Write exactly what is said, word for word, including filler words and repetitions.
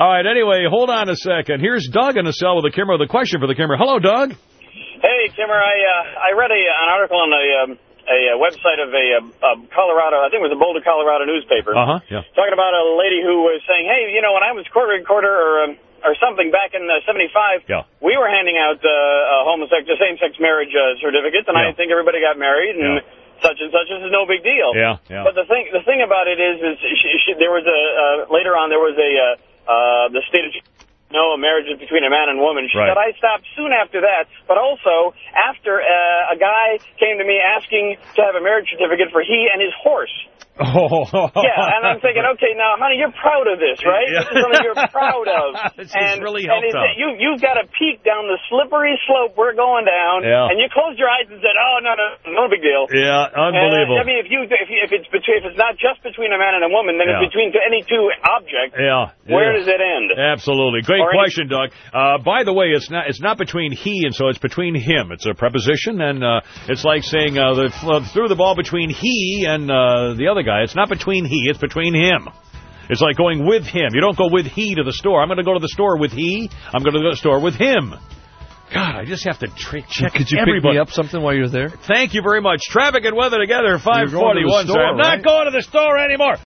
All right, anyway, hold on a second. Here's Doug in the cell with a Kimmer with a question for the Kimmer. Hello, Doug. Hey, Kimmer, I uh, I read a, an article on a, um, a, a website of a, a Colorado, I think it was a Boulder, Colorado newspaper, uh-huh, yeah. talking about a lady who was saying, hey, you know, when I was court recorder or um, or something back in uh, seventy-five, yeah. we were handing out uh, uh, homosexual same-sex marriage uh, certificates, and yeah. I think everybody got married, and yeah. such and such. This is no big deal. Yeah, yeah. But the thing the thing about it is, is she, she, there was a, uh, later on, there was a, uh, uh, the state of no, a marriage is between a man and woman. She right. said, I stopped soon after that, but also after uh, a guy came to me asking to have a marriage certificate for he and his horse. Oh. Yeah, and I'm thinking, okay, now, honey, you're proud of this, right? Yeah. This is something you're proud of. This and, really and helped out. You, you've got to peek down the slippery slope we're going down, yeah. and you closed your eyes and said, oh, no, no, no big deal. Yeah, unbelievable. And, I mean, if you if, you, if it's between, if it's not just between a man and a woman, then yeah. it's between any two objects. Yeah. Where yeah. does it end? Absolutely. Great or question, any- Doug. Uh, by the way, it's not it's not between he and so it's between him. It's a preposition, and uh, it's like saying uh, the, uh, threw the ball between he and uh, the other guy. It's not between he, it's between him. It's like going with him. You don't go with he to the store. I'm going to go to the store with he. I'm going to go to the store with him. God, I just have to tra- check Could you everybody. pick me up something while you're there? Thank you very much. Traffic and weather together, five forty-one. Store, I'm not right? going to the store anymore.